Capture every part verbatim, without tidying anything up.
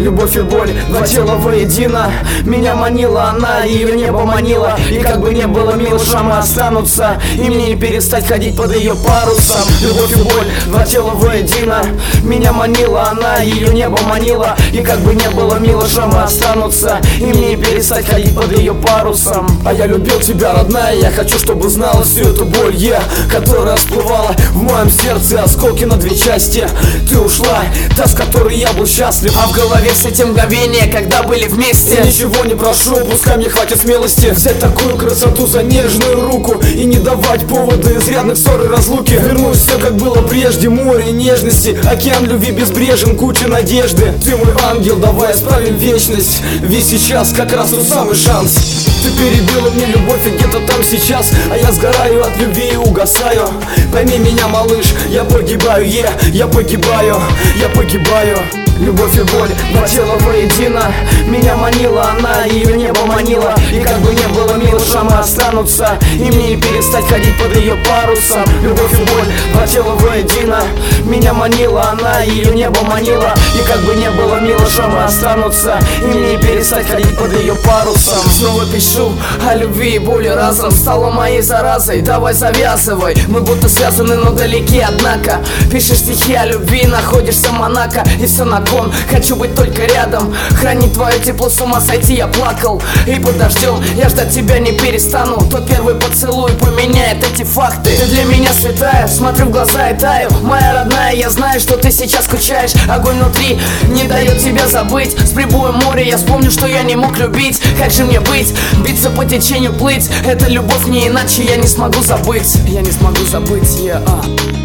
Любовь и боль, два тела воедино. Меня манила она, ее небо манило. И как бы не было мило, шрамы останутся, и мне не перестать ходить под ее парусом. Любовь и боль, два тела воедино. Меня манила она, ее небо манило. И как бы не было мило, шрамы останутся, и мне не перестать ходить под ее парусом. А я любил тебя, родная, я хочу, чтобы знала всю эту боль, yeah, которая всплывала в моем сердце, осколки на две части. Ты ушла, та, с которой я был счастлив. А в голове все те мгновения, когда были вместе. Я ничего не прошу, пускай мне хватит смелости взять такую красоту за нежную руку и не давать повода изрядных ссор и разлуки. Вернусь все как было прежде, море нежности, океан любви безбрежен, куча надежды. Ты мой ангел, давай исправим вечность, ведь сейчас как раз тот самый шанс. Ты перебила мне любовь, и где-то там сейчас, а я сгораю от любви и угасаю. Пойми меня, малыш, я погибаю, е, yeah, я погибаю, я погибаю. Любовь и боль, два тела воедино. Меня манила она, ее небо манило. И как бы не было мило, шрамы останутся, и мне не перестать ходить под ее парусом. Любовь и боль, два тела воедино. Меня манила она, ее небо манило. И как бы не было мило, шрамы останутся, и мне не перестать ходить под ее парусом. Снова пишу о любви и боли разом, стала моей заразой, давай завязывай. Мы будто связаны, но далеки, однако. Пишешь стихи о любви, находишься в Монако, и все на кон, хочу быть только рядом, хранить твое тепло, с ума сойти я плакал. И под дождем я ждать тебя не перестану. Тот первый поцелуй поменяет эти факты. Ты для меня святая, смотрю в глаза и таю. Моя родная, я знаю, что ты сейчас скучаешь. Огонь внутри не дает тебя забыть. С прибоем моря я вспомню, что я не мог любить. Как же мне быть, биться по течению, плыть? Это любовь, не иначе я не смогу забыть. Я не смогу забыть, я, а,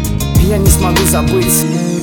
я не смогу забыть.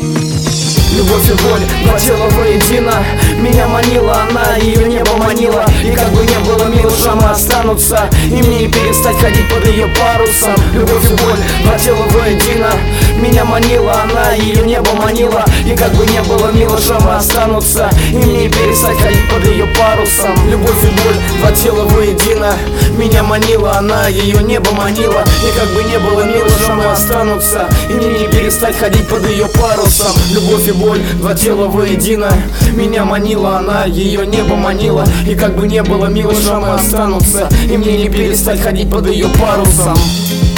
Любовь и боль, два тела воедино. Меня манила она, ее небо манило. И как бы не было мило, шрамы останутся, и мне не перестать ходить под ее парусом. Любовь и боль, два тела воедино. Меня манила она, ее небо манило. И как бы не было мило, шрамы останутся, и мне не перестать ходить под ее парусом. Любовь и боль, два тела воедино. Меня манила она, ее небо манило. И как бы не было мило, шрамы останутся, и мне не перестать ходить под ее парусом. Любовь и боль, два тела воедино. Меня манила она, ее небо манило. И как бы не было мило, шрамы останутся, и мне не перестать ходить под ее парусом.